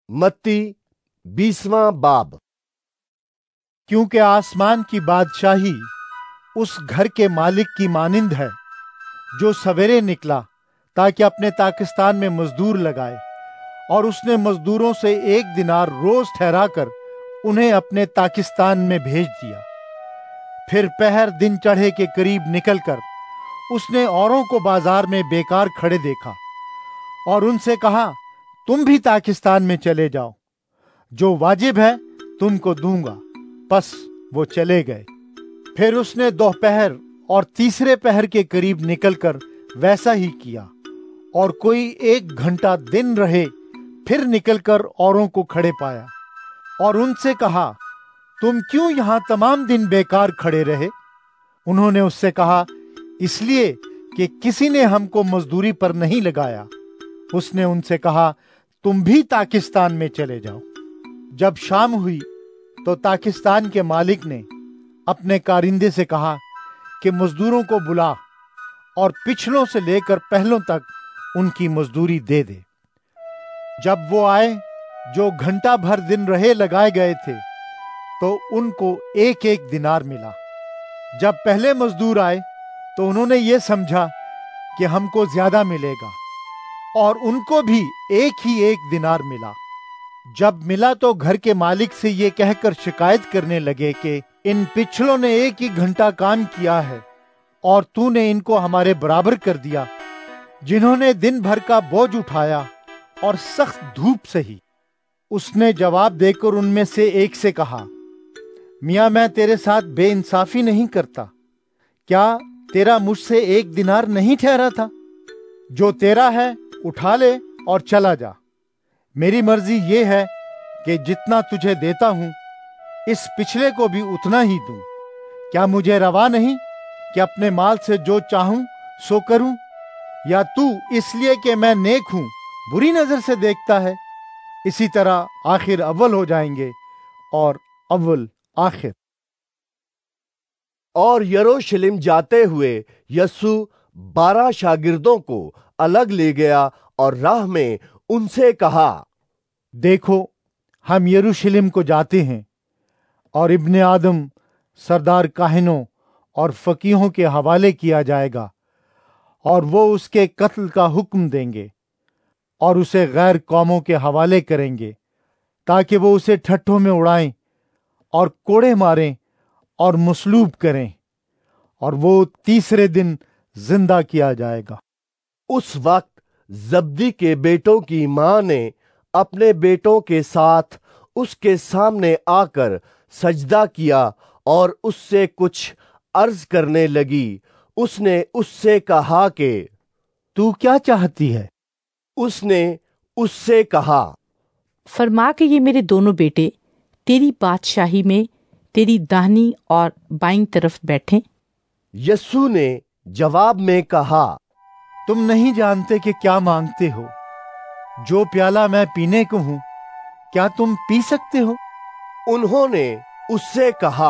मत्ती 20वां बाब। क्योंकि आसमान की बादशाही उस घर के मालिक की मानिंद है जो सवेरे निकला ताकि अपने ताकिस्तान में मजदूर लगाए, और उसने मजदूरों से 1 दिनार रोज ठहराकर उन्हें अपने ताकिस्तान में भेज दिया। फिर पहर दिन चढ़े के करीब निकलकर उसने औरों को बाजार में बेकार खड़े देखा और उनसे कहा, तुम भी ताकिस्तान में चले जाओ, जो वाजिब है तुमको दूंगा। बस वो चले गए। फिर उसने दोपहर और तीसरे पहर के करीब निकलकर वैसा ही किया, और कोई 1 घंटा दिन रहे फिर निकलकर औरों को खड़े पाया और उनसे कहा, तुम क्यों यहां तमाम दिन बेकार खड़े रहे? उन्होंने उससे कहा, इसलिए कि किसी ने हमको मजदूरी पर नहीं लगाया। उसने उनसे कहा, तुम भी ताकिस्तान में चले जाओ। जब शाम हुई तो ताकिस्तान के मालिक ने अपने कारिंदे से कहा कि मजदूरों को बुला और पिछलों से लेकर पहलों तक उनकी मजदूरी दे दे। जब वो आए जो घंटा भर दिन रहे लगाए गए थे, तो उनको 1-1 दिनार मिला। जब पहले मजदूर आए तो उन्होंने ये समझा कि हमको ज्यादा मिलेगा, और उनको भी 1 दिनार मिला। जब मिला तो घर के मालिक से ये कहकर शिकायत करने लगे कि इन पिछलों ने 1 घंटा काम किया है और तूने इनको हमारे बराबर कर दिया, जिन्होंने दिन भर का बोझ उठाया और सख्त धूप सही। उसने जवाब देकर उनमें से एक से कहा, मियां, मैं तेरे साथ बेइंसाफी नहीं करता। क्या तेरा मुझसे 1 दिनार नहीं ठहरा था? जो तेरा है उठा ले और चला जा। मेरी मर्जी ये है कि जितना तुझे देता हूं इस पिछले को भी उतना ही दूं। क्या मुझे रवा नहीं कि अपने माल से जो चाहूं सो करूं? या तू इसलिए कि मैं नेक हूं बुरी नजर से देखता है? इसी तरह आखिर अव्वल हो जाएंगे और अव्वल आखिर। और यरूशलेम जाते हुए यीशु 12 शागिर्दों को अलग ले गया और राह में उनसे कहा, देखो, हम यरूशलेम को जाते हैं, और इब्ने आदम सरदार काहिनों और फकीहों के हवाले किया जाएगा, और वो उसके कत्ल का हुक्म देंगे और उसे गैर कौमों के हवाले करेंगे, ताकि वो उसे ठट्ठों में उड़ाएं और कोड़े मारें और मसलूब करें, और वो तीसरे दिन जिंदा किया जाएगा। उस वक्त जब्दी के बेटों की मां ने अपने बेटों के साथ उसके सामने आकर सजदा किया और उससे कुछ अर्ज करने लगी। उसने उससे कहा कि तू क्या चाहती है? उसने उससे कहा, फरमा कि ये मेरे दोनों बेटे तेरी बादशाही में तेरी दाहिनी और बाईं तरफ बैठें। यीशु ने जवाब में कहा, तुम नहीं जानते कि क्या मांगते हो। जो प्याला मैं पीने को हूं, क्या तुम पी सकते हो? उन्होंने उससे कहा,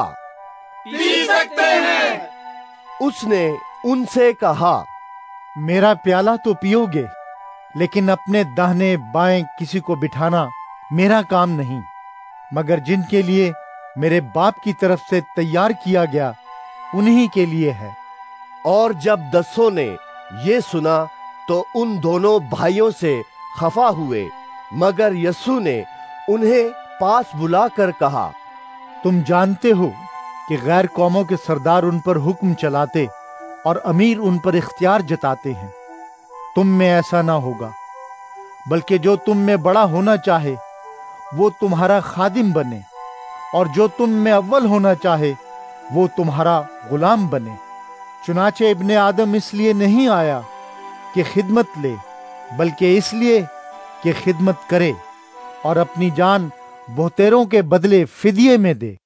पी सकते हैं। उसने उनसे कहा, मेरा प्याला तो पियोगे, लेकिन अपने दाहिने बाएं किसी को बिठाना मेरा काम नहीं, मगर जिनके लिए मेरे बाप की तरफ से तैयार किया गया उन्हीं के लिए है। और जब 10 ने ये सुना तो उन दोनों भाइयों से खफा हुए, मगर यीशु ने उन्हें पास बुलाकर कहा, तुम जानते हो कि गैर कौमों के सरदार उन पर हुक्म चलाते और अमीर उन पर इख्तियार जताते हैं। तुम में ऐसा ना होगा, बल्कि जो तुम में बड़ा होना चाहे वो तुम्हारा खादिम बने, और जो तुम में अव्वल होना चाहे वो तुम्हारा गुलाम बने। चुनाचे इब्ने आदम इसलिए नहीं आया कि खिदमत ले, बल्कि इसलिए कि खिदमत करे और अपनी जान बहुतेरों के बदले फिदिये में दे।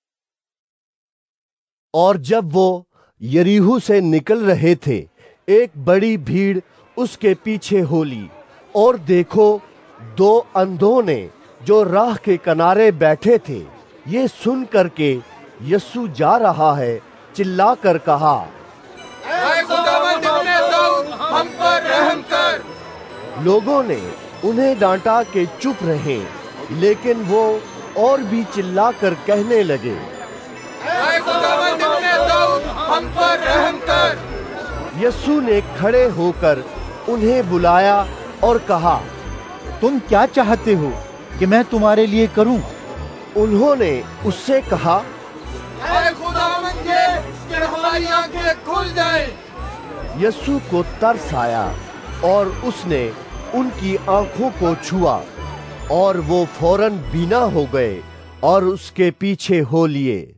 और जब वो यरीहो से निकल रहे थे, एक बड़ी भीड़ उसके पीछे हो ली, और देखो, 2 अंधों ने जो राह के किनारे बैठे थे, ये सुन करके यीशु जा रहा है, चिल्लाकर कहा, ऐ खुदावंद इब्ने दाऊद, हम पर रहम कर। लोगों ने उन्हें डांटा कि चुप रहें, لیکن وہ اور بھی چلا کر کہنے لگے، اے خداوند ابن داؤد ہم پر رحم کر۔ یسوع نے کھڑے ہو کر انہیں بلایا اور کہا، تم کیا چاہتے ہو کہ میں تمہارے لیے کروں؟ انہوں نے اس سے کہا، اے خداوند کہ ہماری آنکھیں کھل جائیں۔ یسوع کو ترس آیا اور اس نے ان کی آنکھوں کو چھوا، اور وہ فوراً بینا ہو گئے اور اس کے پیچھے ہو لیے۔